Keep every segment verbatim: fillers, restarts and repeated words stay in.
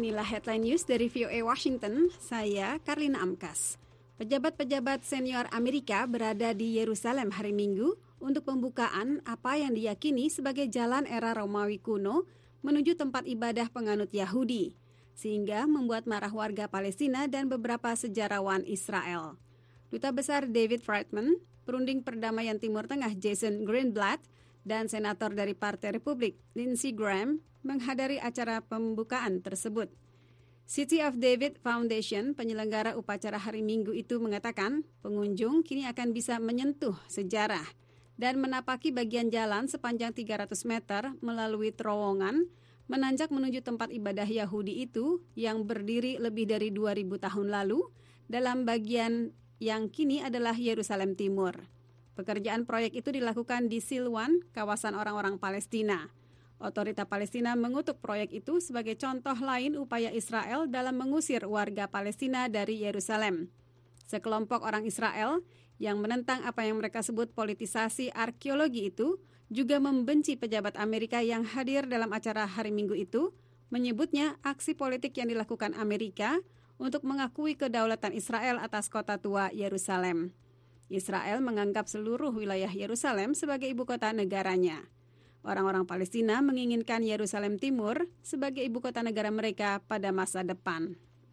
Inilah headline news dari V O A Washington, saya Karlina Amkas. Pejabat-pejabat senior Amerika berada di Yerusalem hari Minggu untuk pembukaan apa yang diyakini sebagai jalan era Romawi kuno menuju tempat ibadah penganut Yahudi, sehingga membuat marah warga Palestina dan beberapa sejarawan Israel. Duta Besar David Friedman, perunding perdamaian Timur Tengah Jason Greenblatt, dan Senator dari Partai Republik Lindsey Graham menghadiri acara pembukaan tersebut. City of David Foundation, penyelenggara upacara hari Minggu itu mengatakan pengunjung kini akan bisa menyentuh sejarah dan menapaki bagian jalan sepanjang tiga ratus meter melalui terowongan menanjak menuju tempat ibadah Yahudi itu yang berdiri lebih dari dua ribu tahun lalu dalam bagian yang kini adalah Yerusalem Timur. Pekerjaan proyek itu dilakukan di Silwan, kawasan orang-orang Palestina. Otorita Palestina mengutuk proyek itu sebagai contoh lain upaya Israel dalam mengusir warga Palestina dari Yerusalem. Sekelompok orang Israel yang menentang apa yang mereka sebut politisasi arkeologi itu juga membenci pejabat Amerika yang hadir dalam acara hari Minggu itu, menyebutnya aksi politik yang dilakukan Amerika untuk mengakui kedaulatan Israel atas kota tua Yerusalem. Israel menganggap seluruh wilayah Yerusalem sebagai ibu kota negaranya. Orang-orang Palestina menginginkan Yerusalem Timur sebagai ibu kota negara mereka pada masa depan.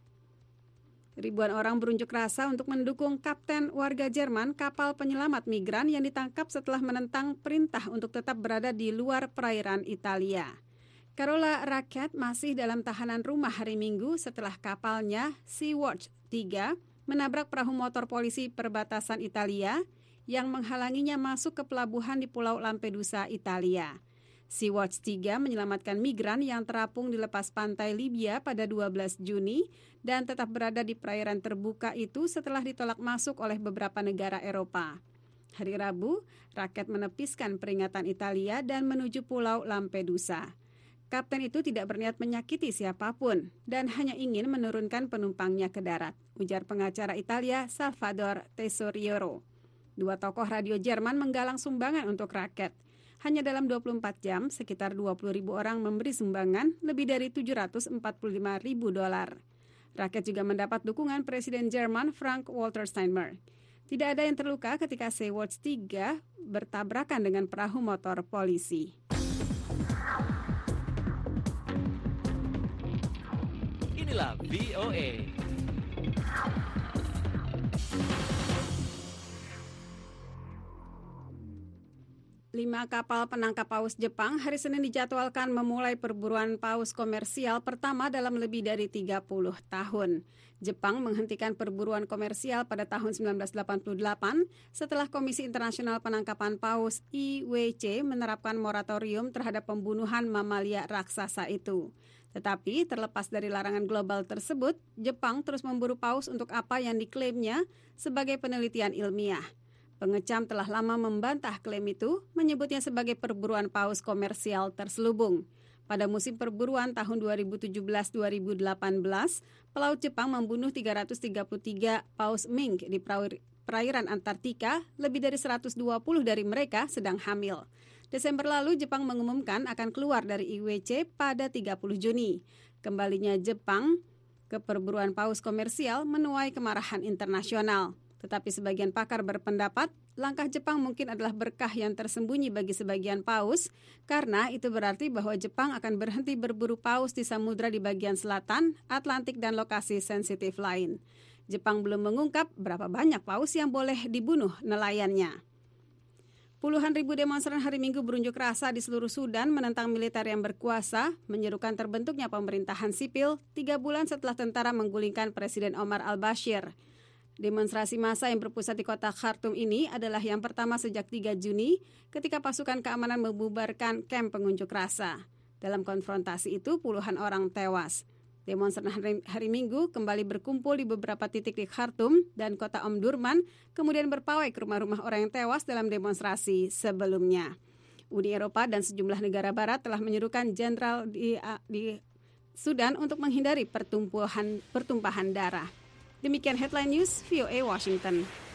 Ribuan orang berunjuk rasa untuk mendukung kapten warga Jerman kapal penyelamat migran yang ditangkap setelah menentang perintah untuk tetap berada di luar perairan Italia. Carola Racket masih dalam tahanan rumah hari Minggu setelah kapalnya Sea-Watch tiga menabrak perahu motor polisi perbatasan Italia yang menghalanginya masuk ke pelabuhan di Pulau Lampedusa, Italia. Sea-Watch tiga menyelamatkan migran yang terapung di lepas pantai Libya pada dua belas Juni dan tetap berada di perairan terbuka itu setelah ditolak masuk oleh beberapa negara Eropa. Hari Rabu, Racket menepiskan peringatan Italia dan menuju Pulau Lampedusa. Kapten itu tidak berniat menyakiti siapapun dan hanya ingin menurunkan penumpangnya ke darat, ujar pengacara Italia Salvador Tesoriero. Dua tokoh radio Jerman menggalang sumbangan untuk Racket. Hanya dalam dua puluh empat jam, sekitar dua puluh ribu orang memberi sumbangan lebih dari tujuh ratus empat puluh lima ribu dolar. Racket juga mendapat dukungan Presiden Jerman Frank-Walter Steinmeier. Tidak ada yang terluka ketika Sea-Watch tiga bertabrakan dengan perahu motor polisi. Inilah V O A. Lima kapal penangkap paus Jepang hari Senin dijadwalkan memulai perburuan paus komersial pertama dalam lebih dari tiga puluh tahun. Jepang menghentikan perburuan komersial pada tahun sembilan belas delapan puluh delapan setelah Komisi Internasional Penangkapan Paus I W C menerapkan moratorium terhadap pembunuhan mamalia raksasa itu. Tetapi terlepas dari larangan global tersebut, Jepang terus memburu paus untuk apa yang diklaimnya sebagai penelitian ilmiah. Pengecam telah lama membantah klaim itu, menyebutnya sebagai perburuan paus komersial terselubung. Pada musim perburuan tahun dua ribu tujuh belas dua ribu delapan belas, pelaut Jepang membunuh tiga ratus tiga puluh tiga paus mink di perairan Antartika, lebih dari seratus dua puluh dari mereka sedang hamil. Desember lalu, Jepang mengumumkan akan keluar dari I W C pada tiga puluh Juni. Kembalinya Jepang ke perburuan paus komersial menuai kemarahan internasional. Tetapi sebagian pakar berpendapat, langkah Jepang mungkin adalah berkah yang tersembunyi bagi sebagian paus, karena itu berarti bahwa Jepang akan berhenti berburu paus di samudra di bagian selatan, Atlantik, dan lokasi sensitif lain. Jepang belum mengungkap berapa banyak paus yang boleh dibunuh nelayannya. Puluhan ribu demonstran hari Minggu berunjuk rasa di seluruh Sudan menentang militer yang berkuasa, menyerukan terbentuknya pemerintahan sipil tiga bulan setelah tentara menggulingkan Presiden Omar al-Bashir. Demonstrasi massa yang berpusat di kota Khartoum ini adalah yang pertama sejak tiga Juni ketika pasukan keamanan membubarkan kamp pengunjuk rasa. Dalam konfrontasi itu, puluhan orang tewas. Demonstran hari, hari Minggu kembali berkumpul di beberapa titik di Khartoum dan kota Omdurman, kemudian berpawai ke rumah-rumah orang yang tewas dalam demonstrasi sebelumnya. Uni Eropa dan sejumlah negara barat telah menyerukan jenderal di, di Sudan untuk menghindari pertumpahan, pertumpahan darah. Demikian headline news V O A Washington.